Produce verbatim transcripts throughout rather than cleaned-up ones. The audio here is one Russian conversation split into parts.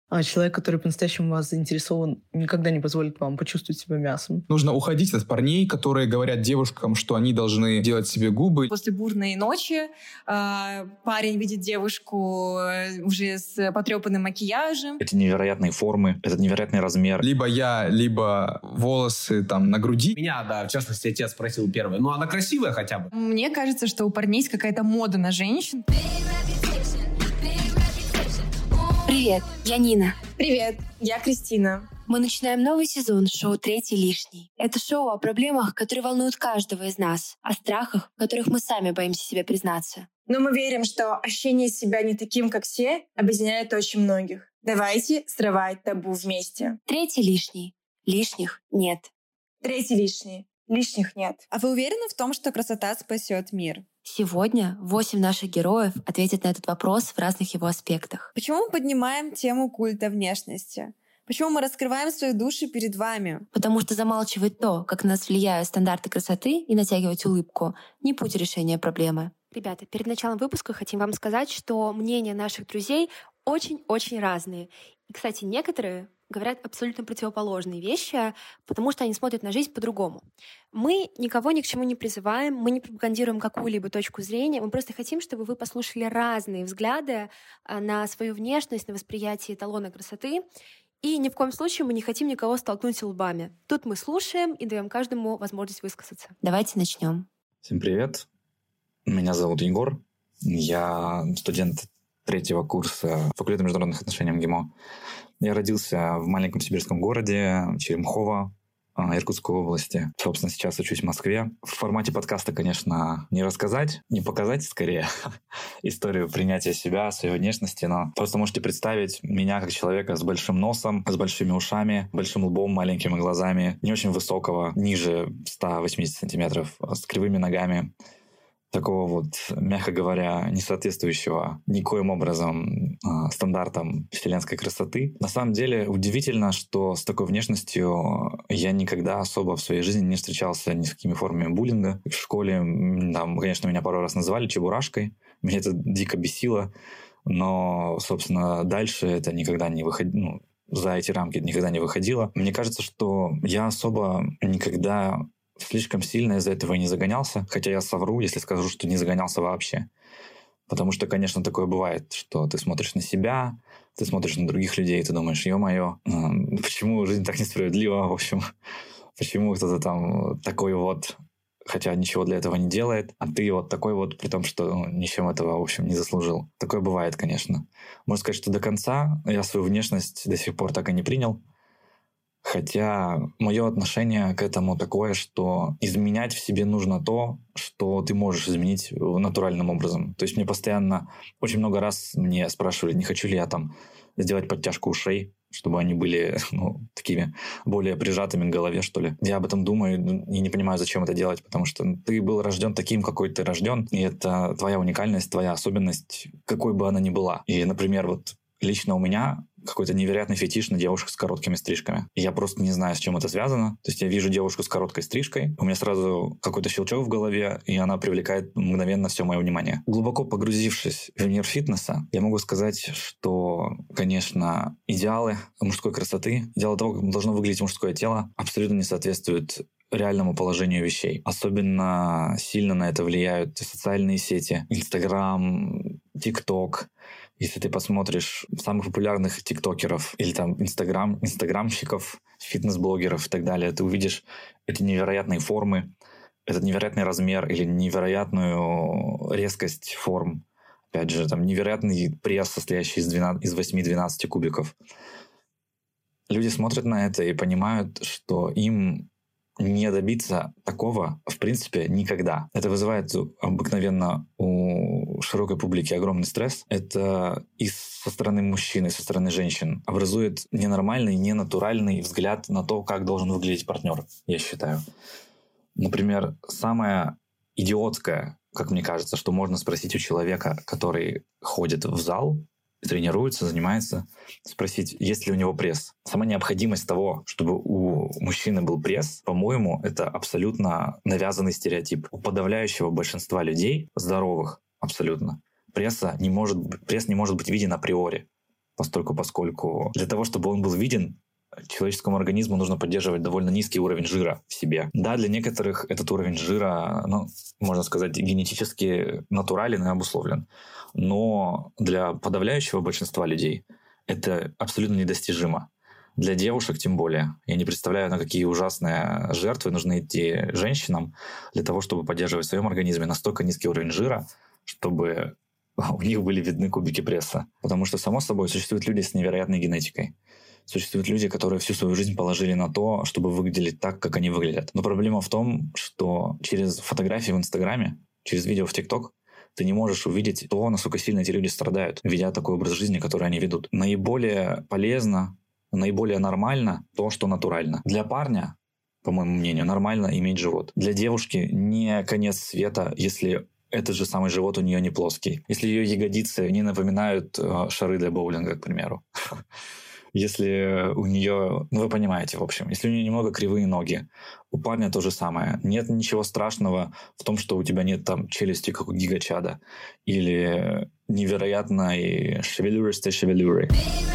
А человек, который по-настоящему вас заинтересован, никогда не позволит вам почувствовать себя мясом. Нужно уходить от парней, которые говорят девушкам, что они должны делать себе губы. После бурной ночи э, парень видит девушку уже с потрепанным макияжем. Эти невероятные формы, этот невероятный размер. Либо я, либо волосы там на груди. Меня, да, в частности, отец спросил первое. Ну, она красивая хотя бы. Мне кажется, что у парней есть какая-то мода на женщин. Привет, я Нина. Привет, я Кристина. Мы начинаем новый сезон шоу «Третий лишний». Это шоу о проблемах, которые волнуют каждого из нас, о страхах, в которых мы сами боимся себе признаться. Но мы верим, что ощущение себя не таким, как все, объединяет очень многих. Давайте срывать табу вместе. Третий лишний. Лишних нет. Третий лишний. Лишних нет. А вы уверены в том, что красота спасет мир? Сегодня восемь наших героев ответят на этот вопрос в разных его аспектах. Почему мы поднимаем тему культа внешности? Почему мы раскрываем свои души перед вами? Потому что замалчивать то, как на нас влияют стандарты красоты, и натягивать улыбку — не путь решения проблемы. Ребята, перед началом выпуска хотим вам сказать, что мнения наших друзей очень-очень разные. И, кстати, некоторые говорят абсолютно противоположные вещи, потому что они смотрят на жизнь по-другому. Мы никого ни к чему не призываем, мы не пропагандируем какую-либо точку зрения, мы просто хотим, чтобы вы послушали разные взгляды на свою внешность, на восприятие эталона красоты, и ни в коем случае мы не хотим никого столкнуть лбами. Тут мы слушаем и даем каждому возможность высказаться. Давайте начнем. Всем привет. Меня зовут Егор. Я студент третьего курса факультета международных отношений МГИМО. Я родился в маленьком сибирском городе Черемхово, Иркутской области. Собственно, сейчас учусь в Москве. В формате подкаста, конечно, не рассказать, не показать, скорее, историю принятия себя, своей внешности, но просто можете представить меня как человека с большим носом, с большими ушами, большим лбом, маленькими глазами, не очень высокого, ниже ста восьмидесяти сантиметров, с кривыми ногами. Такого вот, мягко говоря, не соответствующего никоим образом э, стандартам вселенской красоты. На самом деле удивительно, что с такой внешностью я никогда особо в своей жизни не встречался ни с какими формами буллинга. В школе, там, конечно, меня пару раз называли чебурашкой, меня это дико бесило, но, собственно, дальше это никогда не выходило, ну, за эти рамки никогда не выходило. Мне кажется, что я особо никогда слишком сильно из-за этого и не загонялся, хотя я совру, если скажу, что не загонялся вообще. Потому что, конечно, такое бывает, что ты смотришь на себя, ты смотришь на других людей, и ты думаешь, ё-моё, почему жизнь так несправедлива, в общем, почему кто-то там такой вот, хотя ничего для этого не делает, а ты вот такой вот, при том, что ну, ничем этого, в общем, не заслужил. Такое бывает, конечно. Можно сказать, что до конца я свою внешность до сих пор так и не принял. Хотя мое отношение к этому такое, что изменять в себе нужно то, что ты можешь изменить натуральным образом. То есть мне постоянно, очень много раз мне спрашивали, не хочу ли я там сделать подтяжку ушей, чтобы они были ну, такими более прижатыми к голове, что ли. Я об этом думаю и не понимаю, зачем это делать, потому что ты был рожден таким, какой ты рожден, и это твоя уникальность, твоя особенность, какой бы она ни была. И, например, вот лично у меня какой-то невероятный фетиш на девушек с короткими стрижками. И я просто не знаю, с чем это связано. То есть я вижу девушку с короткой стрижкой, у меня сразу какой-то щелчок в голове, и она привлекает мгновенно все мое внимание. Глубоко погрузившись в мир фитнеса, я могу сказать, что, конечно, идеалы мужской красоты, идеалы того, как должно выглядеть мужское тело, абсолютно не соответствуют реальному положению вещей. Особенно сильно на это влияют социальные сети, Инстаграм, ТикТок. Если ты посмотришь самых популярных тиктокеров или там инстаграм, инстаграмщиков, фитнес-блогеров и так далее, ты увидишь эти невероятные формы, этот невероятный размер или невероятную резкость форм. Опять же, там невероятный пресс, состоящий из, двенадцати, из восьми-двенадцати кубиков. Люди смотрят на это и понимают, что им не добиться такого, в принципе, никогда. Это вызывает обыкновенно у широкой публики огромный стресс. Это и со стороны мужчин, и со стороны женщин образует ненормальный, ненатуральный взгляд на то, как должен выглядеть партнер, я считаю. Например, самое идиотское, как мне кажется, что можно спросить у человека, который ходит в зал, тренируется, занимается, спросить, есть ли у него пресс. Сама необходимость того, чтобы у мужчины был пресс, по-моему, это абсолютно навязанный стереотип. У подавляющего большинства людей, здоровых абсолютно, пресса не может, пресс не может быть виден априори. постольку поскольку для того, чтобы он был виден, человеческому организму нужно поддерживать довольно низкий уровень жира в себе. Да, для некоторых этот уровень жира, ну, можно сказать, генетически натурален и обусловлен. Но для подавляющего большинства людей это абсолютно недостижимо. Для девушек тем более. Я не представляю, на какие ужасные жертвы нужно идти женщинам для того, чтобы поддерживать в своем организме настолько низкий уровень жира, чтобы у них были видны кубики пресса. Потому что, само собой, существуют люди с невероятной генетикой. Существуют люди, которые всю свою жизнь положили на то, чтобы выглядеть так, как они выглядят. Но проблема в том, что через фотографии в Инстаграме, через видео в ТикТок ты не можешь увидеть то, насколько сильно эти люди страдают, ведя такой образ жизни, который они ведут. Наиболее полезно, наиболее нормально то, что натурально. Для парня, по моему мнению, нормально иметь живот. Для девушки не конец света, если этот же самый живот у нее не плоский. Если ее ягодицы не напоминают э, шары для боулинга, к примеру. Если у нее, ну вы понимаете, в общем, если у нее немного кривые ноги, у парня то же самое. Нет ничего страшного в том, что у тебя нет там челюсти, как у Гига Чада, или невероятной шевелюристой шевелюры.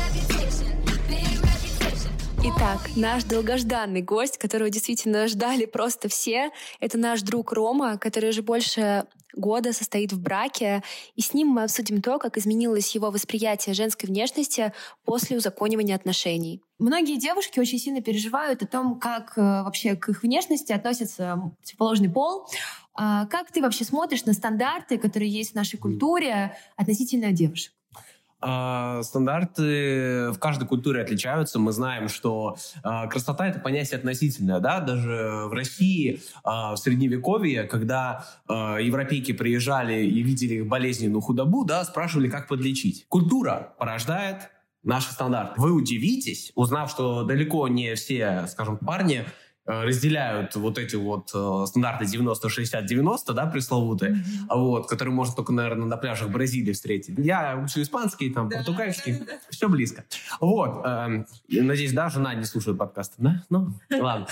Итак, наш долгожданный гость, которого действительно ждали просто все, это наш друг Рома, который уже больше года состоит в браке, и с ним мы обсудим то, как изменилось его восприятие женской внешности после узаконивания отношений. Многие девушки очень сильно переживают о том, как э, вообще к их внешности относится противоположный пол. А как ты вообще смотришь на стандарты, которые есть в нашей культуре относительно девушек? Стандарты в каждой культуре отличаются. Мы знаем, что э, красота — это понятие относительное. Да? Даже в России э, в Средневековье, когда э, европейки приезжали и видели их болезненную худобу, да, спрашивали, как подлечить. Культура порождает наши стандарты. Вы удивитесь, узнав, что далеко не все, скажем, парни разделяют вот эти вот э, стандарты девяносто шестьдесят девяносто, да, пресловутые, mm-hmm. вот, которые можно только, наверное, на пляжах Бразилии встретить. Я учу испанский, там, да, португальский, да, да. Все близко. Вот. Э, надеюсь, да, жена не слушает подкасты, да? Ну, ладно.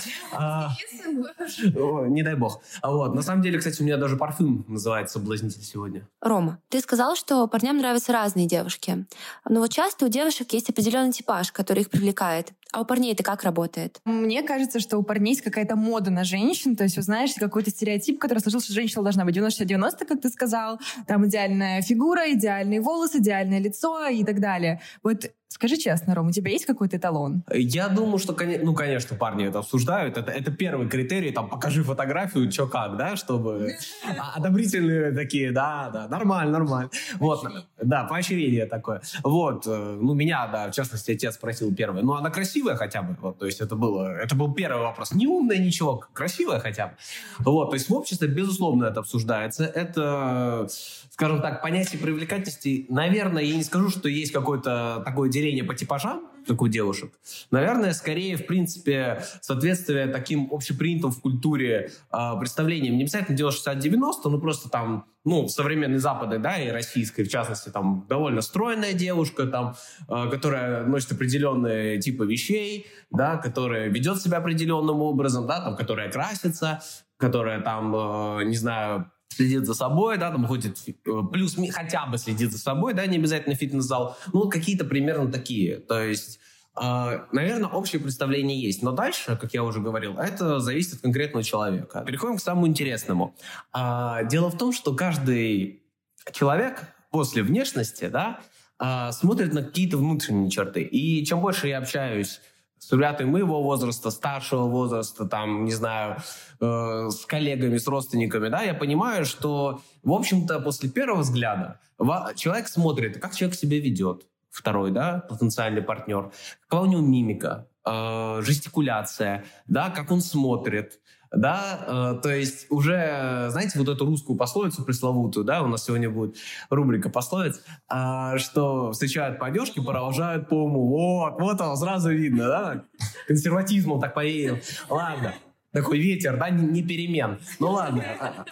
Не дай бог. Вот. На самом деле, кстати, у меня даже парфюм называется «Соблазнитель» сегодня. Рома, ты сказал, что парням нравятся разные девушки. Но вот часто у девушек есть определенный типаж, который их привлекает. А у парней это как работает? Мне кажется, что у парней есть какая-то мода на женщин. То есть, вы знаешь, какой-то стереотип, который сложился, что женщина должна быть девяносто шестьдесят девяносто, как ты сказал. Там идеальная фигура, идеальные волосы, идеальное лицо и так далее. Вот скажи честно, Ром, у тебя есть какой-то эталон? Я думаю, что, ну, конечно, парни это обсуждают. Это, это первый критерий, там, покажи фотографию, чё как, да, чтобы... Одобрительные такие, да, да, нормально, нормально. Вот, да, поощрение такое. Вот, ну, меня, да, в частности, отец спросил первое. Ну, она красивая хотя бы? Вот, то есть это было, это был первый вопрос. Не умная, ничего, красивая хотя бы. Вот, то есть в обществе, безусловно, это обсуждается. Это, скажем так, понятие привлекательности. Наверное, я не скажу, что есть какое-то такое деление по типажам, как у девушек. Наверное, скорее, в принципе, соответствие таким общепринятым в культуре э, представлениям. Не обязательно делать шестьдесят девяносто, но просто там, ну, в современной Западе, да, и российской, в частности, там, довольно стройная девушка, там, э, которая носит определенные типы вещей, да, которая ведет себя определенным образом, да, там, которая красится, которая там, э, не знаю, следит за собой, да, там ходит, плюс хотя бы следит за собой, да, не обязательно фитнес-зал. Ну, вот какие-то примерно такие. То есть, э, наверное, общее представление есть. Но дальше, как я уже говорил, это зависит от конкретного человека. Переходим к самому интересному. Э, дело в том, что каждый человек после внешности, да, э, смотрит на какие-то внутренние черты. И чем больше я общаюсь с ребятами моего возраста, старшего возраста, там, не знаю, э, с коллегами, с родственниками, да, я понимаю, что, в общем-то, после первого взгляда человек смотрит, как человек себя ведет, второй, да, потенциальный партнер, какая у него мимика, э, жестикуляция, да, как он смотрит, да, э, то есть уже, знаете, вот эту русскую пословицу пресловутую, да, у нас сегодня будет рубрика пословиц, э, что встречают по одежке, провожают по уму. Вот, вот оно, сразу видно, да, консерватизмом так повеял. Ладно, такой ветер, да, не, не перемен. Ну ладно.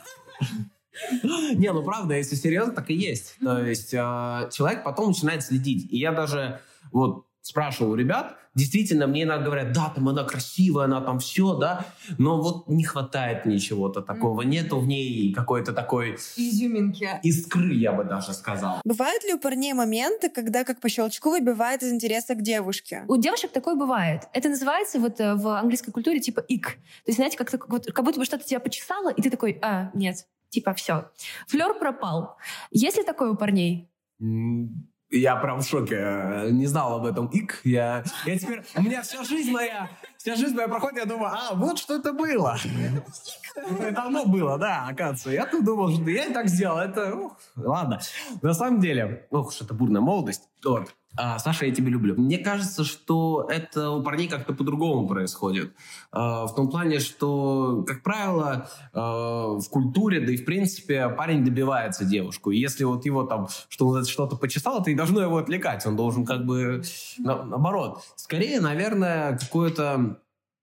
Не, ну правда, если серьезно, так и есть. То есть э, человек потом начинает следить. И я даже вот спрашивал у ребят, действительно, мне иногда говорят, да, там она красивая, она там все, да, но вот не хватает мне чего-то такого, mm-hmm. нету в ней какой-то такой... Изюминки. Искры, я бы даже сказал. Бывают ли у парней моменты, когда как по щелчку выбивает из интереса к девушке? У девушек такое бывает. Это называется вот в английской культуре типа ик. То есть, знаете, как, вот, как будто бы что-то тебя почесало, и ты такой, а, нет, типа все. Флёр пропал. Есть ли такое у парней? Я прям в шоке. Не знал об этом ик. Я, я теперь... У меня вся жизнь моя... Вся жизнь моя проходит, я думаю, а, вот что это было. Это оно было, да, оказывается. Я тут думал, что я и так сделал. Это, ух, ладно. На самом деле, ох уж это бурная молодость. Вот. А, Саша, я тебя люблю. Мне кажется, что это у парней как-то по-другому происходит. А, в том плане, что, как правило, а, в культуре, да и в принципе, парень добивается девушку. И если вот его там что, что-то почесало, это и должно его отвлекать. Он должен как бы на, наоборот. Скорее, наверное, какое-то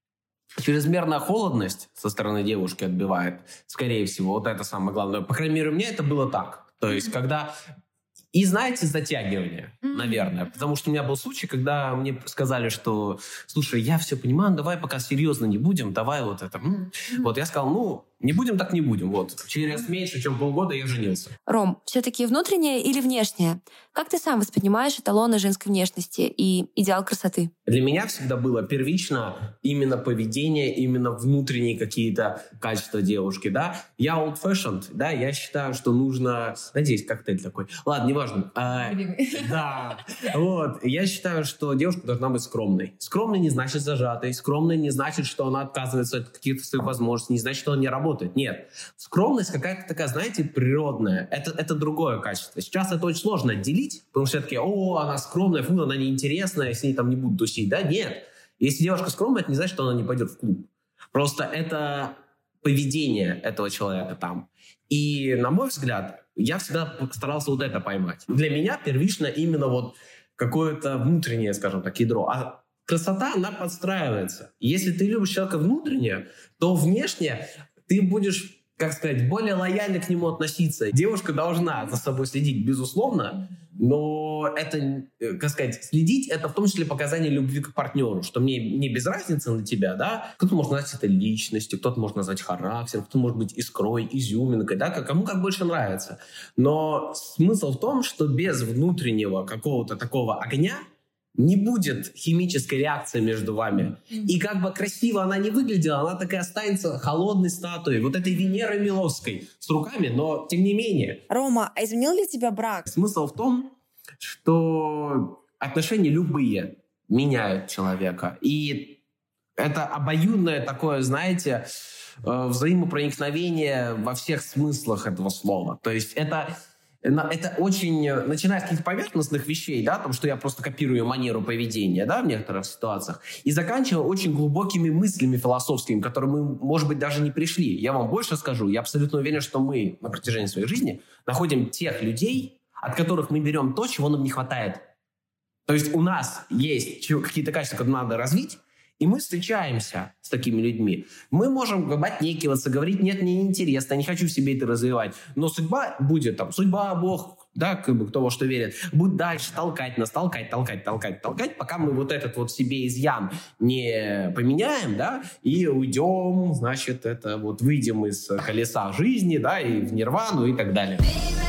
чрезмерная холодность со стороны девушки отбивает. Скорее всего, вот это самое главное. По крайней мере, у меня это было так. То есть, когда... И, знаете, затягивание, mm-hmm. наверное. Потому что у меня был случай, когда мне сказали, что, слушай, я все понимаю, давай пока серьезно не будем, давай вот это. Mm-hmm. Вот я сказал, ну, не будем так не будем. Вот через меньше, чем полгода я женился. Ром, все-таки внутреннее или внешнее? Как ты сам воспринимаешь эталоны женской внешности и идеал красоты? Для меня всегда было первично именно поведение, именно внутренние какие-то качества девушки, да. Я old-fashioned, да, я считаю, что нужно... Надеюсь, коктейль такой. Ладно, неважно. А, да, вот. Я считаю, что девушка должна быть скромной. Скромной не значит зажатой. Скромной не значит, что она отказывается от каких-то своих возможностей. Не значит, что она не работает. Нет. Скромность какая-то такая, знаете, природная. Это, это другое качество. Сейчас это очень сложно отделить, потому что все таки, о, она скромная, фу, она неинтересная, с ней там не будут тусить. Да, нет. Если девушка скромная, это не значит, что она не пойдет в клуб. Просто это поведение этого человека там. И, на мой взгляд, я всегда старался вот это поймать. Для меня первично именно вот какое-то внутреннее, скажем так, ядро. А красота, она подстраивается. Если ты любишь человека внутренне, то внешне ты будешь, как сказать, более лояльно к нему относиться. Девушка должна за собой следить, безусловно, но это, как сказать, следить, это в том числе показание любви к партнеру, что мне не без разницы на тебя, да. Кто-то может назвать это личностью, кто-то может назвать характером, кто-то может быть искрой, изюминкой, да, кому как больше нравится. Но смысл в том, что без внутреннего какого-то такого огня не будет химической реакции между вами. И как бы красиво она не выглядела, она такая останется холодной статуей, вот этой Венерой Милосской с руками, но тем не менее. Рома, а изменил ли тебя брак? Смысл в том, что отношения любые меняют человека. И это обоюдное такое, знаете, взаимопроникновение во всех смыслах этого слова. То есть это... Это очень, начиная с каких-то поверхностных вещей, да, там, что я просто копирую манеру поведения, да, в некоторых ситуациях, и заканчивая очень глубокими мыслями философскими, к которым мы, может быть, даже не пришли. Я вам больше скажу, я абсолютно уверен, что мы на протяжении своей жизни находим тех людей, от которых мы берем то, чего нам не хватает. То есть у нас есть какие-то качества, которые надо развить, и мы встречаемся с такими людьми. Мы можем отнекиваться, говорить, нет, мне неинтересно, я не хочу в себе это развивать. Но судьба будет там, судьба, Бог, да, как бы кто во что верит, будет дальше толкать нас, толкать, толкать, толкать, толкать, пока мы вот этот вот себе изъян не поменяем, да, и уйдем, значит, это вот выйдем из колеса жизни, да, и в нирвану и так далее.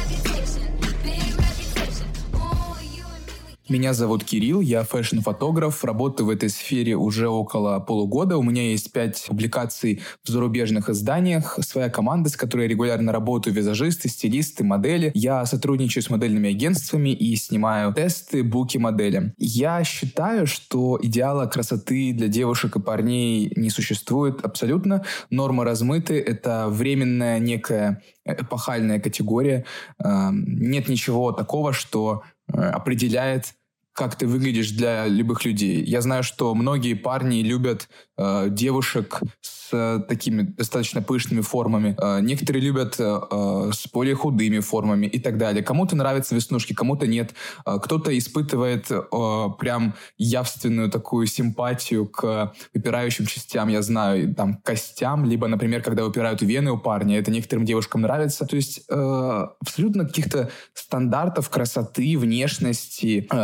Меня зовут Кирилл, я фэшн-фотограф, работаю в этой сфере уже около полугода. У меня есть пять публикаций в зарубежных изданиях, своя команда, с которой я регулярно работаю, визажисты, стилисты, модели. Я сотрудничаю с модельными агентствами и снимаю тесты, буки моделям. Я считаю, что идеала красоты для девушек и парней не существует абсолютно. Нормы размыты, это временная некая эпохальная категория. Нет ничего такого, что определяет, как ты выглядишь для любых людей. Я знаю, что многие парни любят э, девушек с э, такими достаточно пышными формами. Э, некоторые любят э, с более худыми формами и так далее. Кому-то нравятся веснушки, кому-то нет. Э, кто-то испытывает э, прям явственную такую симпатию к выпирающим частям, я знаю, там, костям, либо, например, когда выпирают вены у парня. Это некоторым девушкам нравится. То есть э, абсолютно каких-то стандартов красоты, внешности э, нет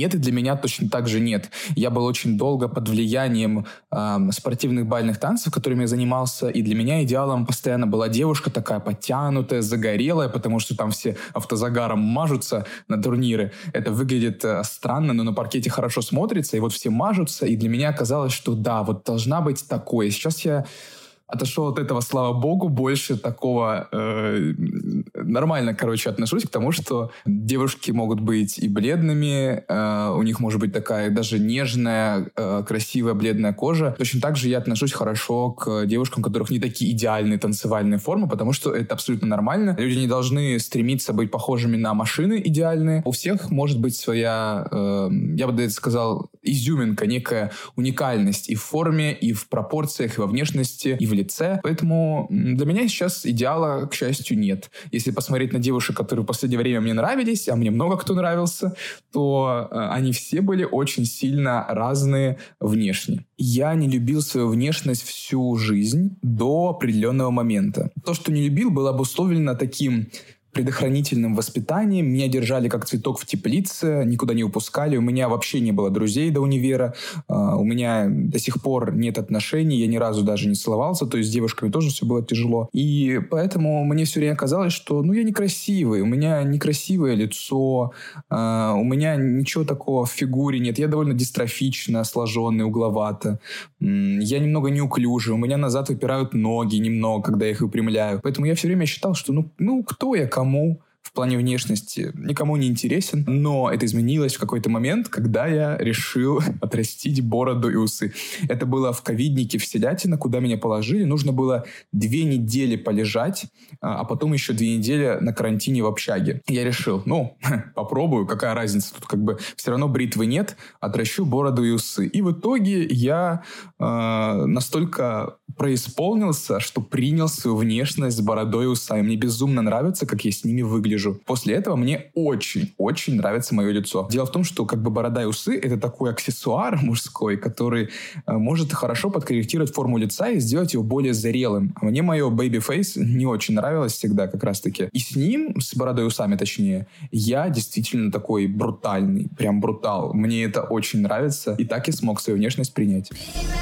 нет, и для меня точно так же нет. Я был очень долго под влиянием э, спортивных бальных танцев, которыми я занимался, и для меня идеалом постоянно была девушка такая подтянутая, загорелая, потому что там все автозагаром мажутся на турниры. Это выглядит э, странно, но на паркете хорошо смотрится, и вот все мажутся, и для меня казалось, что да, вот должна быть такое. Сейчас я отошел от этого, слава богу, больше такого э, нормально, короче, отношусь к тому, что девушки могут быть и бледными, э, у них может быть такая даже нежная, э, красивая бледная кожа. Точно так же я отношусь хорошо к девушкам, у которых не такие идеальные танцевальные формы, потому что это абсолютно нормально. Люди не должны стремиться быть похожими на машины идеальные. У всех может быть своя, э, я бы даже сказал, изюминка, некая уникальность и в форме, и в пропорциях, и во внешности, и в лице. Поэтому для меня сейчас идеала, к счастью, нет. Если посмотреть на девушек, которые в последнее время мне нравились, а мне много кто нравился, то э, они все были очень сильно разные внешне. Я не любил свою внешность всю жизнь до определенного момента. То, что не любил, было обусловлено таким предохранительным воспитанием. Меня держали как цветок в теплице, никуда не упускали. У меня вообще не было друзей до универа. Uh, у меня до сих пор нет отношений. Я ни разу даже не целовался. То есть с девушками тоже все было тяжело. И поэтому мне все время казалось, что ну, я некрасивый. У меня некрасивое лицо. Uh, у меня ничего такого в фигуре нет. Я довольно дистрофично сложенный, угловато. Mm, я немного неуклюжий. У меня назад выпирают ноги немного, когда я их выпрямляю. Поэтому я все время считал, что ну, ну кто я, кому в плане внешности никому не интересен. Но это изменилось в какой-то момент, когда я решил отрастить бороду и усы. Это было в ковиднике в Селятино, куда меня положили. Нужно было две недели полежать, а потом еще две недели на карантине в общаге. Я решил, ну, попробую, какая разница. Тут как бы все равно бритвы нет, отращу бороду и усы. И в итоге я э, настолько происполнился, что принял свою внешность с бородой и усами. Мне безумно нравится, как я с ними выгляжу. После этого мне очень-очень нравится мое лицо. Дело в том, что как бы борода и усы — это такой аксессуар мужской, который э, может хорошо подкорректировать форму лица и сделать его более зрелым. А мне мое baby-face не очень нравилось всегда как раз-таки. И с ним, с бородой и усами точнее, я действительно такой брутальный, прям брутал. Мне это очень нравится. И так я смог свою внешность принять.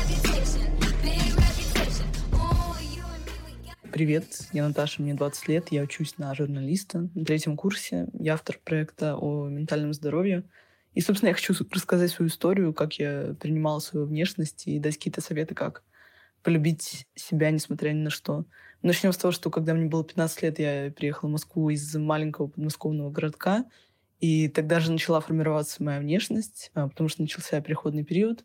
Привет, я Наташа, мне двадцать лет, я учусь на журналиста на третьем курсе, я автор проекта о ментальном здоровье. И, собственно, я хочу рассказать свою историю, как я принимала свою внешность и дать какие-то советы, как полюбить себя, несмотря ни на что. Начнем с того, что когда мне было пятнадцать лет, я приехала в Москву из маленького подмосковного городка, и тогда же начала формироваться моя внешность, потому что начался переходный период.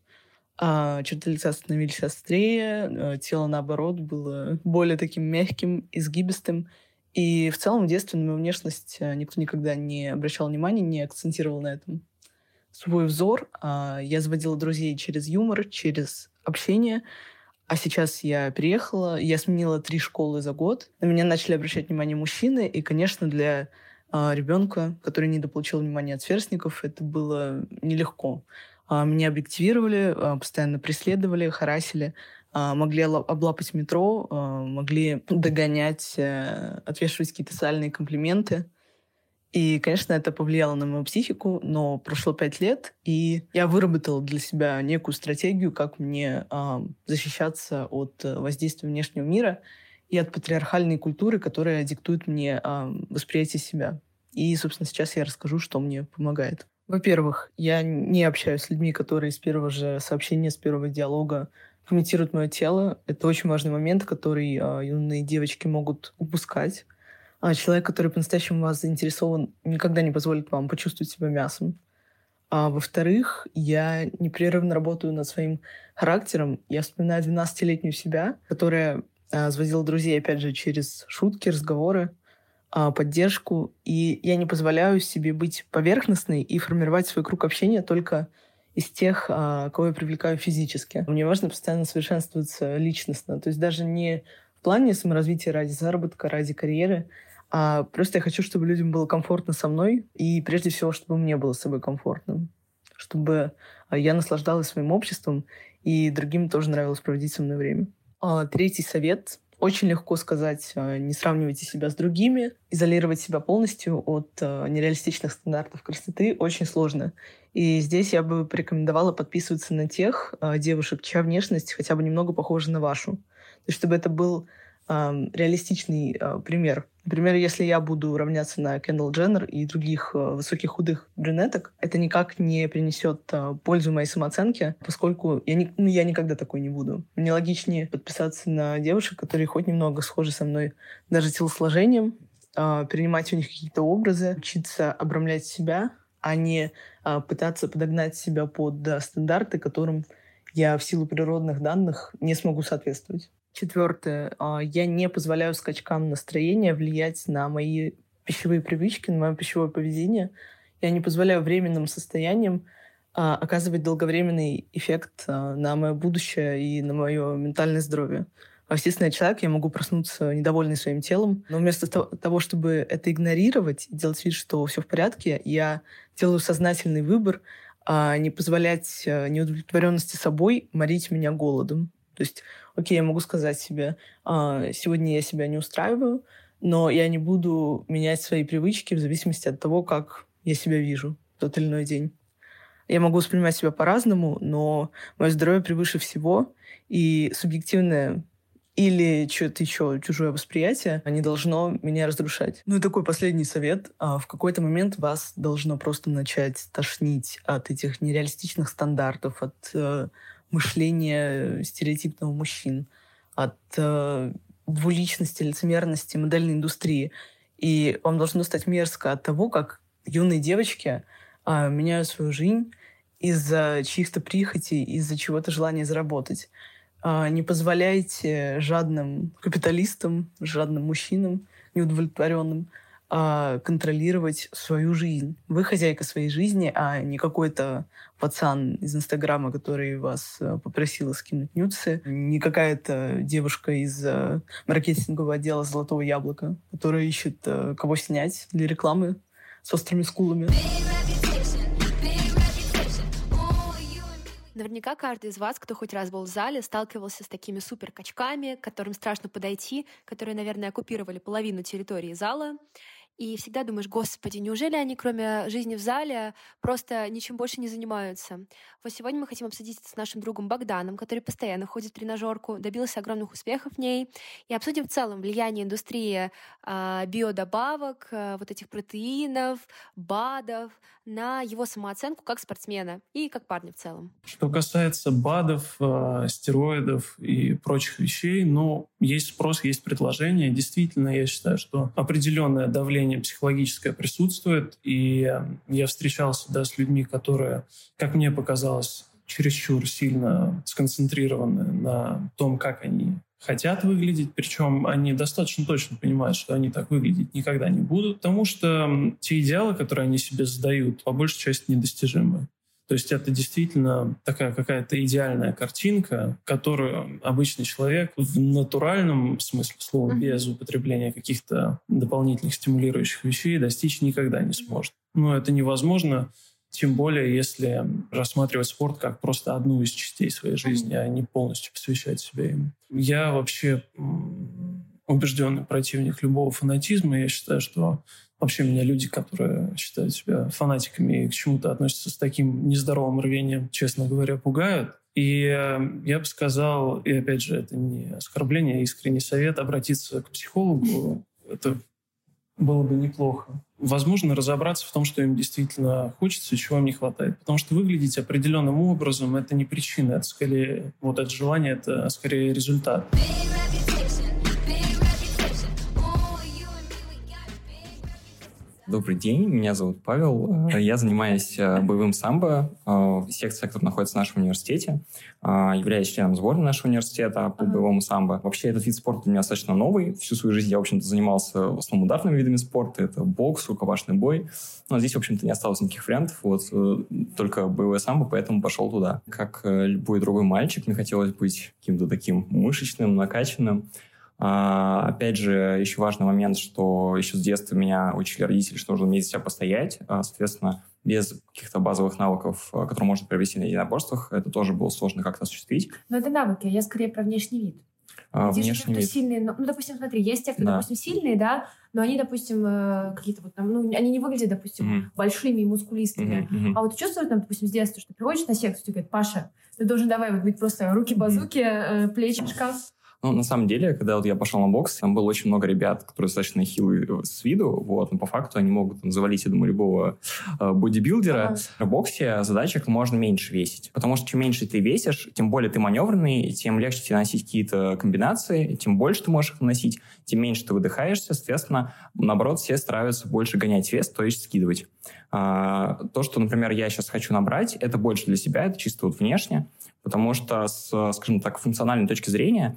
А черты лица становились острее, тело, наоборот, было более таким мягким, изгибистым. И в целом в детстве на мою внешность никто никогда не обращал внимания, не акцентировал на этом свой взор. Я заводила друзей через юмор, через общение. А сейчас я переехала, я сменила три школы за год. На меня начали обращать внимание мужчины. И, конечно, для ребенка, который недополучил внимания от сверстников, это было нелегко. Меня объективировали, постоянно преследовали, харассили, могли облапать метро, могли догонять, отвешивать какие-то социальные комплименты. И, конечно, это повлияло на мою психику, но прошло пять лет, и я выработала для себя некую стратегию, как мне защищаться от воздействия внешнего мира и от патриархальной культуры, которая диктует мне восприятие себя. И, собственно, сейчас я расскажу, что мне помогает. Во-первых, я не общаюсь с людьми, которые с первого же сообщения, с первого диалога комментируют мое тело. Это очень важный момент, который э, юные девочки могут упускать. А человек, который по-настоящему в вас заинтересован, никогда не позволит вам почувствовать себя мясом. А во-вторых, я непрерывно работаю над своим характером. Я вспоминаю двенадцатилетнюю себя, которая э, заводила друзей, опять же, через шутки, разговоры, поддержку, и я не позволяю себе быть поверхностной и формировать свой круг общения только из тех, кого я привлекаю физически. Мне важно постоянно совершенствоваться личностно, то есть даже не в плане саморазвития ради заработка, ради карьеры, а просто я хочу, чтобы людям было комфортно со мной, и прежде всего, чтобы мне было с собой комфортно, чтобы я наслаждалась своим обществом, и другим тоже нравилось проводить со мной время. Третий совет Очень легко сказать, не сравнивайте себя с другими. Изолировать себя полностью от нереалистичных стандартов красоты очень сложно. И здесь я бы порекомендовала подписываться на тех девушек, чья внешность хотя бы немного похожа на вашу. То есть чтобы это был реалистичный пример. Например, если я буду равняться на Кендалл Дженнер и других высоких худых брюнеток, это никак не принесет пользу моей самооценке, поскольку я, не, ну, я никогда такой не буду. Мне логичнее подписаться на девушек, которые хоть немного схожи со мной даже телосложением, перенимать у них какие-то образы, учиться обрамлять себя, а не пытаться подогнать себя под стандарты, которым я в силу природных данных не смогу соответствовать. Четвертое. Я не позволяю скачкам настроения влиять на мои пищевые привычки, на мое пищевое поведение. Я не позволяю временным состояниям оказывать долговременный эффект на мое будущее и на мое ментальное здоровье. Естественно, я человек, я могу проснуться недовольный своим телом, но вместо того, чтобы это игнорировать, делать вид, что все в порядке, я делаю сознательный выбор не позволять неудовлетворенности собой морить меня голодом. То есть, окей, я могу сказать себе, сегодня я себя не устраиваю, но я не буду менять свои привычки в зависимости от того, как я себя вижу в тот или иной день. Я могу воспринимать себя по-разному, но мое здоровье превыше всего, и субъективное или что-то еще, чужое восприятие, не должно меня разрушать. Ну и такой последний совет. В какой-то момент вас должно просто начать тошнить от этих нереалистичных стандартов, от мышления стереотипного мужчин, от э, двуличности, лицемерности модельной индустрии. И вам должно стать мерзко от того, как юные девочки э, меняют свою жизнь из-за чьих-то прихотей, из-за чего-то желания заработать. Э, не позволяйте жадным капиталистам, жадным мужчинам, неудовлетворенным, контролировать свою жизнь. Вы хозяйка своей жизни, а не какой-то пацан из Инстаграма, который вас попросил скинуть нюдсы, не какая-то девушка из маркетингового отдела «Золотого яблока», которая ищет, кого снять для рекламы с острыми скулами. Наверняка каждый из вас, кто хоть раз был в зале, сталкивался с такими суперкачками, к которым страшно подойти, которые, наверное, оккупировали половину территории зала. И всегда думаешь, господи, неужели они, кроме жизни в зале, просто ничем больше не занимаются? Вот сегодня мы хотим обсудить это с нашим другом Богданом, который постоянно ходит в тренажерку, добился огромных успехов в ней, и обсудим в целом влияние индустрии э, биодобавок, э, вот этих протеинов, БАДов на его самооценку как спортсмена и как парня в целом. Что касается БАДов, э, стероидов и прочих вещей, ну, есть спрос, есть предложение. Действительно, я считаю, что определенное давление психологическое присутствует, и я встречался, да, с людьми, которые, как мне показалось, чересчур сильно сконцентрированы на том, как они хотят выглядеть, причем они достаточно точно понимают, что они так выглядеть никогда не будут, потому что те идеалы, которые они себе задают, по большей части недостижимы. То есть это действительно такая какая-то идеальная картинка, которую обычный человек в натуральном смысле слова, без употребления каких-то дополнительных стимулирующих вещей, достичь никогда не сможет. Но это невозможно, тем более если рассматривать спорт как просто одну из частей своей жизни, а не полностью посвящать себя ему. Я вообще убежденный противник любого фанатизма. Я считаю, что вообще меня люди, которые считают себя фанатиками и к чему-то относятся с таким нездоровым рвением, честно говоря, пугают. И я бы сказал, и опять же, это не оскорбление, а искренний совет, обратиться к психологу. Это было бы неплохо. Возможно, разобраться в том, что им действительно хочется и чего им не хватает. Потому что выглядеть определенным образом — это не причина, это скорее, вот это желание, это скорее результат. Добрый день, меня зовут Павел. Я занимаюсь боевым самбо, секция, которая находится в нашем университете. Являюсь членом сборной нашего университета по боевому самбо. Вообще, этот вид спорта для меня достаточно новый. Всю свою жизнь я, в общем-то, занимался в основном ударными видами спорта. Это бокс, рукопашный бой. Но здесь, в общем-то, не осталось никаких вариантов. Вот только боевое самбо, поэтому пошел туда. Как любой другой мальчик, мне хотелось быть каким-то таким мышечным, накачанным. А, опять же, еще важный момент, что еще с детства меня учили родители, что нужно уметь за себя постоять. А, соответственно, без каких-то базовых навыков, которые можно приобрести на единоборствах, это тоже было сложно как-то осуществить. Но это навыки, я скорее про внешний вид. А, Есть те, внешний кто вид. сильные, ну, ну, допустим, смотри, есть те, кто, Да. допустим, сильные, да, но они, допустим, э, какие-то вот там, ну, они не выглядят, допустим, Мгм. большими и мускулистыми. Мгм, мгм. А вот чувствуют, там, допустим, с детства, что ты приходишь на секцию, тебе говорят: Паша, ты должен давай вот быть просто руки-базуки, э, плечи, шкаф. Ну, на самом деле, когда вот я пошел на бокс, там было очень много ребят, которые достаточно хилые с виду, вот, но по факту они могут там завалить, я думаю, любого э, бодибилдера. Ага. На боксе задачек можно меньше весить, потому что чем меньше ты весишь, тем более ты маневренный, тем легче тебе носить какие-то комбинации, тем больше ты можешь их носить, тем меньше ты выдыхаешься, соответственно, наоборот, все стараются больше гонять вес, то есть скидывать. А, то, что, например, я сейчас хочу набрать, это больше для себя, это чисто вот внешне, потому что с, скажем так, функциональной точки зрения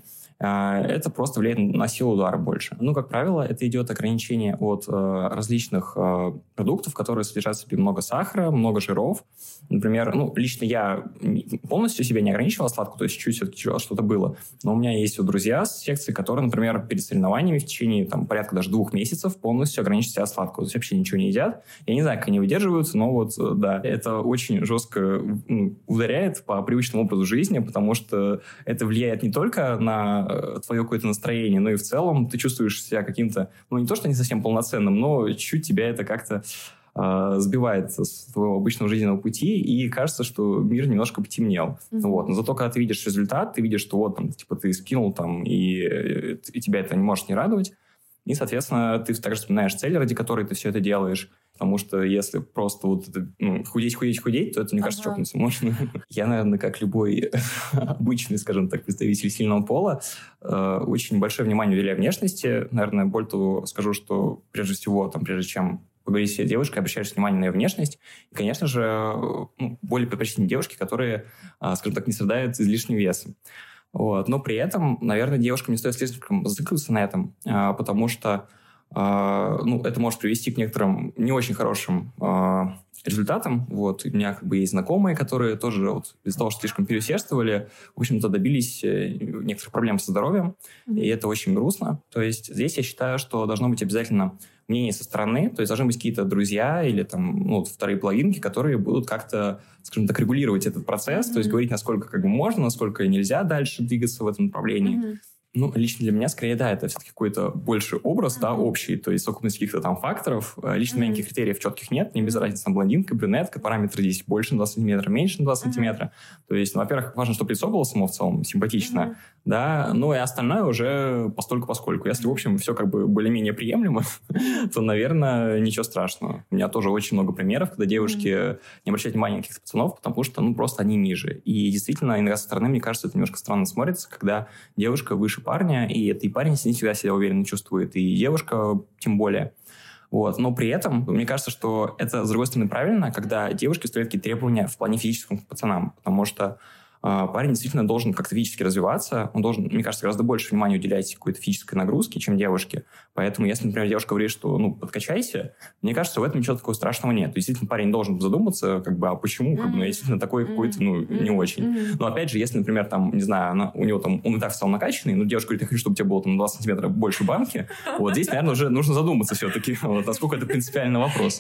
это просто влияет на силу удара больше. Ну, как правило, это идет ограничение от э, различных э, продуктов, которые содержат в себе много сахара, много жиров. Например, ну, лично я полностью себя не ограничивал сладкую, то есть чуть все-таки что-то было. Но у меня есть вот друзья с секции, которые, например, перед соревнованиями в течение там, порядка даже двух месяцев полностью ограничивают себя сладкую. То есть вообще ничего не едят. Я не знаю, как они выдерживаются, но вот, да, это очень жестко ну, ударяет по привычному образу жизни, потому что это влияет не только на твое какое-то настроение, но и в целом ты чувствуешь себя каким-то, ну, не то, что не совсем полноценным, но чуть тебя это как-то э, сбивает с твоего обычного жизненного пути, и кажется, что мир немножко потемнел. Mm-hmm. Вот. Но зато, когда ты видишь результат, ты видишь, что вот, там, типа, ты скинул там, и, и тебя это не может не радовать, и, соответственно, ты также вспоминаешь цель, ради которой ты все это делаешь. Потому что если просто вот это, ну, худеть, худеть, худеть, то это, мне кажется, ага. чокнуться можно. Я, наверное, как любой обычный, скажем так, представитель сильного пола, э, очень большое внимание уделяю внешности. Наверное, более того, скажу, что прежде всего, там, прежде чем поговорить с девушкой, обращаешь внимание на ее внешность. И, конечно же, ну, более предпочтительные девушки, которые, э, скажем так, не страдают излишним весом. Вот. Но при этом, наверное, девушкам не стоит слишком зацикливаться на этом, э, потому что Uh, ну, это может привести к некоторым не очень хорошим uh, результатам. Вот. У меня как бы есть знакомые, которые тоже вот, из-за того, что слишком переусердствовали, в общем-то, добились некоторых проблем со здоровьем, mm-hmm. и это очень грустно. То есть здесь я считаю, что должно быть обязательно мнение со стороны, то есть должны быть какие-то друзья или там, ну, вторые половинки, которые будут как-то, скажем так, регулировать этот процесс, mm-hmm. то есть говорить, насколько как бы можно, насколько нельзя дальше двигаться в этом направлении. Mm-hmm. Ну, лично для меня, скорее, да, это все-таки какой-то больше образ, mm-hmm. да, общий, то есть совокупность каких-то там факторов. Лично mm-hmm. маленьких критериев четких нет, не без разницы, там, блондинка, брюнетка, параметры здесь больше на два сантиметра, меньше на два сантиметра. Mm-hmm. То есть, ну, во-первых, важно, чтобы лицо было само в целом симпатично, mm-hmm. да, ну, и остальное уже постольку-поскольку. Если, в общем, все как бы более-менее приемлемо, то, наверное, ничего страшного. У меня тоже очень много примеров, когда девушки mm-hmm. не обращают внимания на каких-то пацанов, потому что, ну, просто они ниже. И действительно, иногда со стороны, мне кажется, это немножко странно смотрится, когда девушка выше парня, и это и парень не всегда себя уверенно чувствует, и девушка тем более. Вот. Но при этом, мне кажется, что это, с другой стороны, правильно, когда девушки ставят какие-то требования в плане физическом к пацанам, потому что парень действительно должен как-то физически развиваться, он должен, мне кажется, гораздо больше внимания уделять какой-то физической нагрузке, чем девушке. Поэтому, если, например, девушка говорит, что, ну, подкачайся, мне кажется, в этом ничего такого страшного нет. То есть, действительно, парень должен задуматься, как бы, а почему, как бы, ну, я действительно такой какой-то, ну, не очень. Но, опять же, если, например, там, не знаю, она, у него там, он и так стал накачанный, но девушка говорит, я хочу, чтобы у тебя было там на два сантиметра больше банки, вот здесь, наверное, уже нужно задуматься все-таки, вот, насколько это принципиальный вопрос.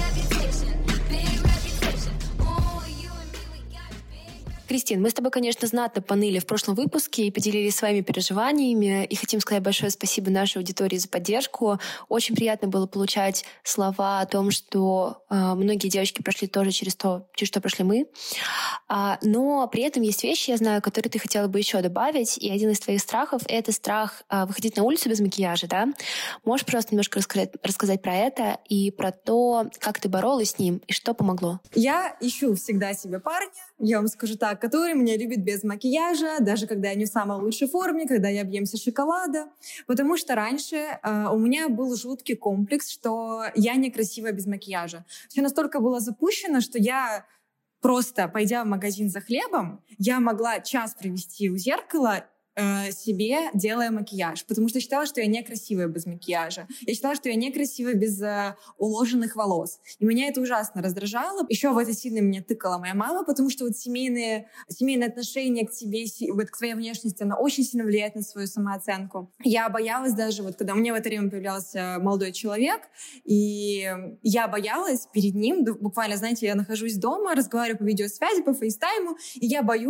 Кристин, мы с тобой, конечно, знатно поныли в прошлом выпуске и поделились своими переживаниями. И хотим сказать большое спасибо нашей аудитории за поддержку. Очень приятно было получать слова о том, что э, многие девочки прошли тоже через то, через что прошли мы. А, но при этом есть вещи, я знаю, которые ты хотела бы еще добавить. И один из твоих страхов — это страх э, выходить на улицу без макияжа, да? Можешь просто немножко рассказать, рассказать про это и про то, как ты боролась с ним и что помогло? Я ищу всегда себе парня, я вам скажу так, который меня любит без макияжа, даже когда я не в самой лучшей форме, когда я объемся шоколада. Потому что раньше э, у меня был жуткий комплекс, что я некрасивая без макияжа. Все настолько было запущено, что я просто, пойдя в магазин за хлебом, я могла час провести у зеркала себе, делая макияж, потому что считала, что я некрасивая без макияжа. Я считала, что я некрасивая без э, уложенных волос. И меня это ужасно раздражало. Еще в это сильно меня тыкала моя мама, потому что вот семейные, семейные отношения к тебе, вот к твоей внешности, она очень сильно влияет на свою самооценку. Я боялась даже, вот когда у меня в это время появлялся молодой человек, и я боялась перед ним, буквально, знаете, я нахожусь дома, разговариваю по видеосвязи, по фейстайму, и я боюсь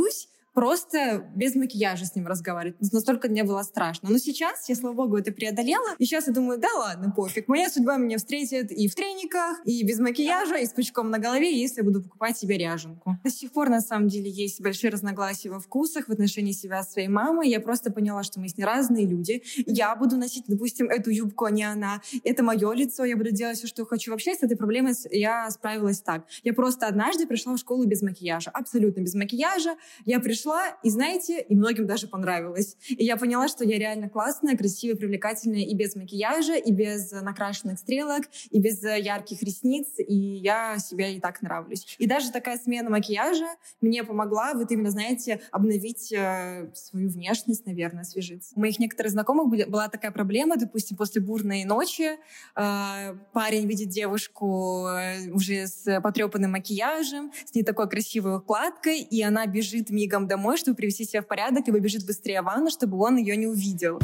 просто без макияжа с ним разговаривать. Настолько мне было страшно. Но сейчас я, слава богу, это преодолела. И сейчас я думаю, да ладно, пофиг. Моя судьба меня встретит и в трениках, и без макияжа, и с пучком на голове, если я буду покупать себе ряженку. До сих пор, на самом деле, есть большие разногласия во вкусах, в отношении себя с своей мамой. Я просто поняла, что мы с ней разные люди. Я буду носить, допустим, эту юбку, а не она. Это мое лицо, я буду делать все, что хочу. Вообще с этой проблемой я справилась так. Я просто однажды пришла в школу без макияжа. Абсолютно без макияжа. Я пришла, и знаете, и многим даже понравилось. И я поняла, что я реально классная, красивая, привлекательная и без макияжа, и без накрашенных стрелок, и без ярких ресниц, и я себе и так нравлюсь. И даже такая смена макияжа мне помогла, вот именно, знаете, обновить э, свою внешность, наверное, освежиться. У моих некоторых знакомых были, была такая проблема, допустим, после бурной ночи э, парень видит девушку э, уже с потрепанным макияжем, с не такой красивой укладкой, и она бежит мигом домой, чтобы привести себя в порядок, либо бежит быстрее в ванну, чтобы он ее не увидел.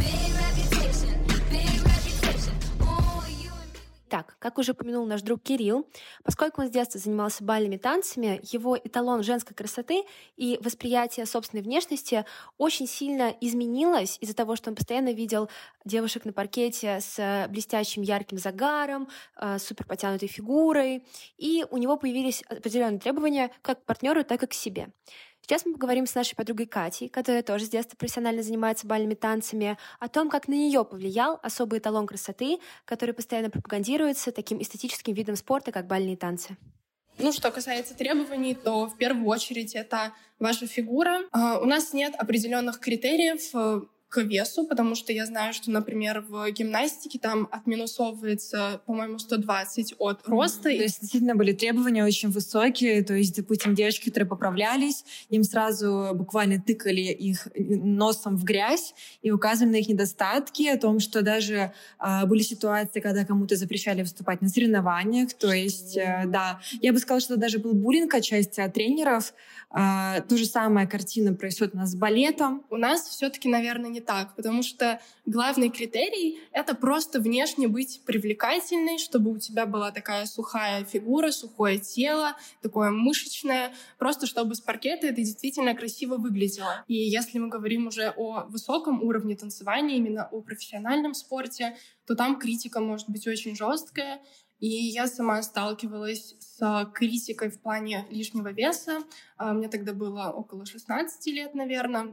Так, как уже упомянул наш друг Кирилл, поскольку он с детства занимался бальными танцами, его эталон женской красоты и восприятие собственной внешности очень сильно изменилось из-за того, что он постоянно видел девушек на паркете с блестящим ярким загаром, с супер подтянутой фигурой, и у него появились определенные требования как к партнеру, так и к себе. Сейчас мы поговорим с нашей подругой Катей, которая тоже с детства профессионально занимается бальными танцами, о том, как на нее повлиял особый эталон красоты, который постоянно пропагандируется таким эстетическим видом спорта, как бальные танцы. Ну, что касается требований, то в первую очередь это ваша фигура. Uh, у нас нет определенных критериев uh, к весу, потому что я знаю, что, например, в гимнастике там отминусовывается, по-моему, сто двадцать от роста. Mm-hmm. То есть действительно были требования очень высокие, то есть, допустим, девочки, которые поправлялись, им сразу буквально тыкали их носом в грязь и указывали на их недостатки, о том, что даже а, были ситуации, когда кому-то запрещали выступать на соревнованиях, то есть, а, да, я бы сказала, что даже был буллинг отчасти от тренеров. А, то же самое картина происходит у нас с балетом. У нас все-таки, наверное, не так, потому что главный критерий — это просто внешне быть привлекательной, чтобы у тебя была такая сухая фигура, сухое тело, такое мышечное, просто чтобы с паркета это действительно красиво выглядело. И если мы говорим уже о высоком уровне танцевания, именно о профессиональном спорте, то там критика может быть очень жесткая. И я сама сталкивалась с критикой в плане лишнего веса. Мне тогда было около шестнадцати лет, наверное.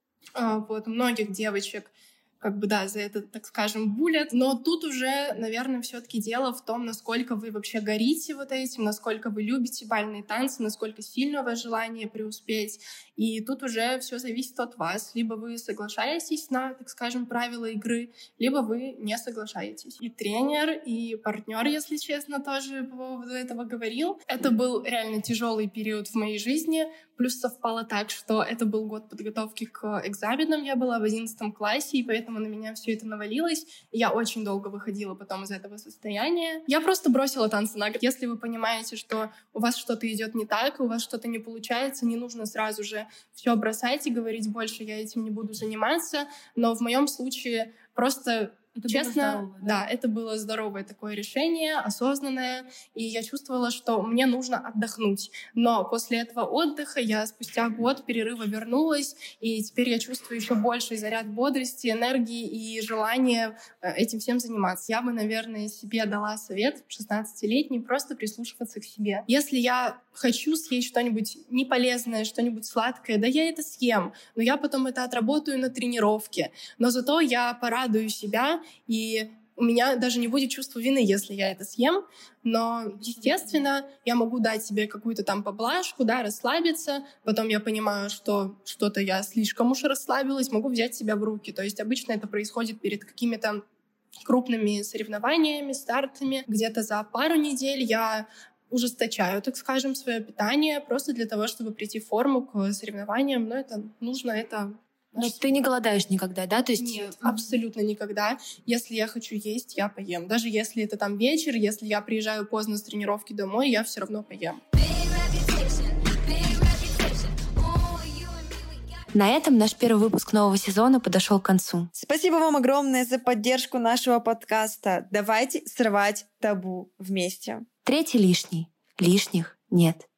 Вот, многих девочек как бы, да, за это, так скажем, булят. Но тут уже, наверное, все-таки дело в том, насколько вы вообще горите вот этим, насколько вы любите бальные танцы, насколько сильно у вас желание преуспеть. И тут уже все зависит от вас. Либо вы соглашаетесь на, так скажем, правила игры, либо вы не соглашаетесь. И тренер, и партнер, если честно, тоже по поводу этого говорил. Это был реально тяжелый период в моей жизни. Плюс совпало так, что это был год подготовки к экзаменам. Я была в одиннадцатом классе, и поэтому на меня все это навалилось. И я очень долго выходила потом из этого состояния. Я просто бросила танцы на год. Если вы понимаете, что у вас что-то идет не так, у вас что-то не получается, не нужно сразу же все бросать и говорить: больше я этим не буду заниматься. Но в моем случае просто... Это Честно, здорово, да? да, это было здоровое такое решение, осознанное, и я чувствовала, что мне нужно отдохнуть. Но после этого отдыха я спустя год перерыва вернулась, и теперь я чувствую еще больший заряд бодрости, энергии и желания этим всем заниматься. Я бы, наверное, себе дала совет шестнадцатилетний просто прислушиваться к себе. Если я хочу съесть что-нибудь неполезное, что-нибудь сладкое, да я это съем, но я потом это отработаю на тренировке. Но зато я порадую себя, и у меня даже не будет чувства вины, если я это съем. Но, естественно, я могу дать себе какую-то там поблажку, да, расслабиться. Потом я понимаю, что что-то я слишком уж расслабилась, могу взять себя в руки. То есть обычно это происходит перед какими-то крупными соревнованиями, стартами. Где-то за пару недель я ужесточаю, так скажем, свое питание просто для того, чтобы прийти в форму к соревнованиям. Но это нужно, это... Но ты не голодаешь никогда, да? То есть... Нет, абсолютно никогда. Если я хочу есть, я поем. Даже если это там вечер, если я приезжаю поздно с тренировки домой, я все равно поем. На этом наш первый выпуск нового сезона подошел к концу. Спасибо вам огромное за поддержку нашего подкаста. Давайте срывать табу вместе. Третий лишний. Лишних нет.